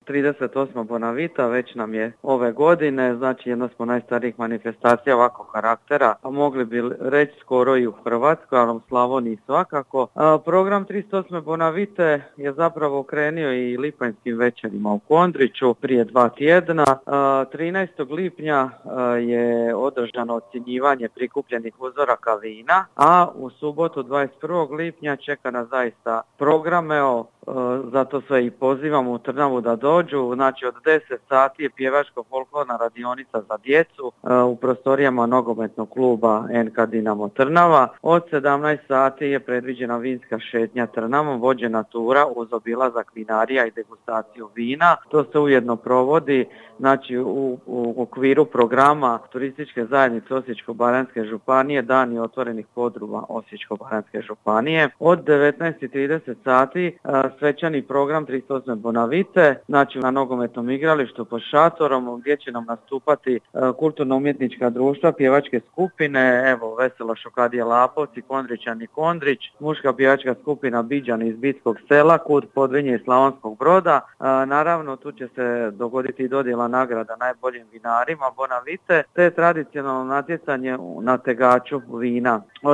38. Bonavita, već nam je ove godine, znači jedna smo najstarijih manifestacija ovakvog karaktera, a mogli bi reći skoro i u Hrvatskoj, ali u Slavoniji svakako. Program 38. Bonavite je zapravo krenio i lipanjskim večerima u Kondriću prije 2 tjedna. 13. lipnja je održano ocjenjivanje prikupljenih uzoraka vina, a u subotu 21. lipnja čeka nas zaista program. Zato sve i pozivamo u Trnavu da dođu. Znači od 10 sati je pjevačko-folklorna radionica za djecu u prostorijama nogometnog kluba NK Dinamo Trnava. Od 17 sati je predviđena vinska šetnja Trnavom, vođena tura uz obilazak vinarija i degustaciju vina. To se ujedno provodi znači u okviru programa Turističke zajednice Osječko-baranjske županije Dani otvorenih podruma Osječko-baranjske županije. Od 19:30 sati svečani program 38. Bonavite, znači na nogometnom igralištu pod šatorom gdje će nam nastupati kulturno-umjetnička društva, pjevačke skupine, evo Veselo Šokadije Lapovci, Kondrićani Kondrić, muška pjevačka skupina Biđani iz Bitskog sela, Kut Podvinje i Slavonskog Broda. Naravno tu će se dogoditi i dodjela nagrada najboljim vinarima Bonavite, te tradicionalno natjecanje na tegaču vina. Od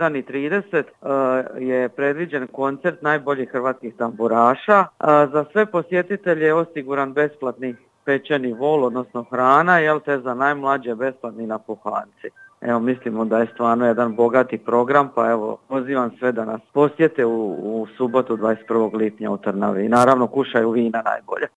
21:30 je predviđen koncert najboljih hrvatskih tamburaša. Za sve posjetitelje je osiguran besplatni pečeni vol, odnosno hrana, te za najmlađe besplatni napuhanci. Evo, mislimo da je stvarno jedan bogati program, pa evo, pozivam sve da nas posjete u subotu 21. lipnja u Trnavi. I naravno kušaju vina najbolje.